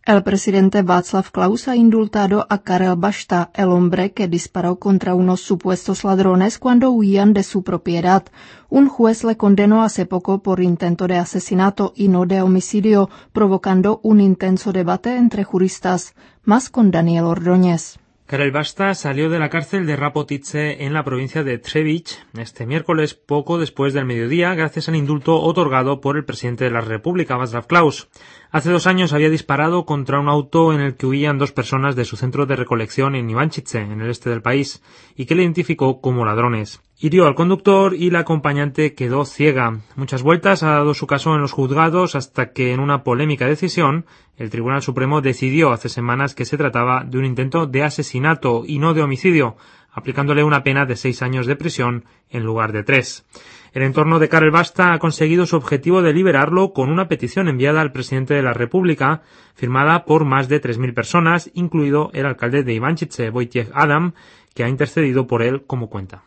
El presidente Václav Klaus ha indultado a Karel Bašta, el hombre que disparó contra unos supuestos ladrones cuando huían de su propiedad. Un juez le condenó hace poco por intento de asesinato y no de homicidio, provocando un intenso debate entre juristas. Más con Daniel Ordóñez. Karel Bašta salió de la cárcel de Rapotice en la provincia de Třebíč este miércoles poco después del mediodía gracias al indulto otorgado por el presidente de la República, Václav Klaus. Hace 2 años había disparado contra un auto en el que huían 2 personas de su centro de recolección en Ivančice, en el este del país, y que le identificó como ladrones. Hirió al conductor y la acompañante quedó ciega. Muchas vueltas ha dado su caso en los juzgados hasta que en una polémica decisión el Tribunal Supremo decidió hace semanas que se trataba de un intento de asesinato y no de homicidio, aplicándole una pena de 6 años de prisión en lugar de 3. El entorno de Karel Bašta ha conseguido su objetivo de liberarlo con una petición enviada al presidente de la República, firmada por más de 3.000 personas, incluido el alcalde de Ivančice, Vojtěch Adam, que ha intercedido por él, como cuenta.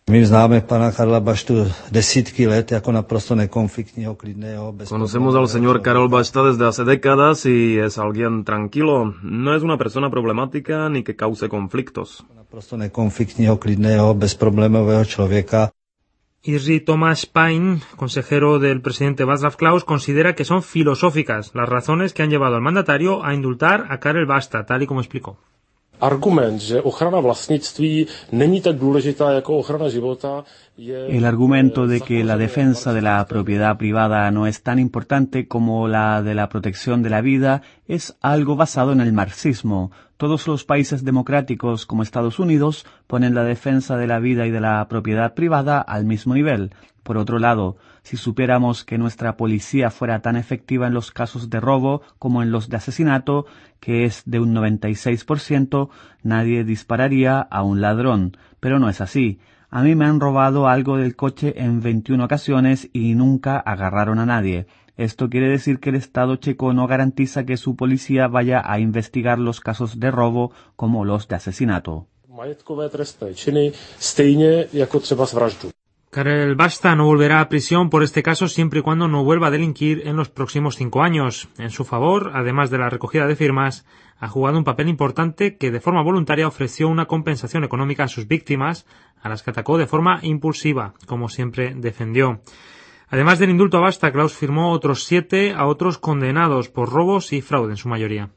Conocemos al señor Karel Bašta desde hace décadas y es alguien tranquilo. No es una persona problemática ni que cause conflictos. Jiří Tomáš Pain, consejero del presidente Václav Klaus, considera que son filosóficas las razones que han llevado al mandatario a indultar a Karel Bašta, tal y como explicó. El argumento de que la defensa de la propiedad privada no es tan importante como la de la protección de la vida es algo basado en el marxismo. Todos los países democráticos como Estados Unidos ponen la defensa de la vida y de la propiedad privada al mismo nivel. Por otro lado, si supiéramos que nuestra policía fuera tan efectiva en los casos de robo como en los de asesinato, que es de un 96%, nadie dispararía a un ladrón. Pero no es así. A mí me han robado algo del coche en 21 ocasiones y nunca agarraron a nadie. Esto quiere decir que el Estado checo no garantiza que su policía vaya a investigar los casos de robo como los de asesinato. Karel Bašta no volverá a prisión por este caso siempre y cuando no vuelva a delinquir en los próximos 5 años. En su favor, además de la recogida de firmas, ha jugado un papel importante que de forma voluntaria ofreció una compensación económica a sus víctimas, a las que atacó de forma impulsiva, como siempre defendió. Además del indulto a Bašta, Klaus firmó otros 7 a otros condenados por robos y fraude en su mayoría.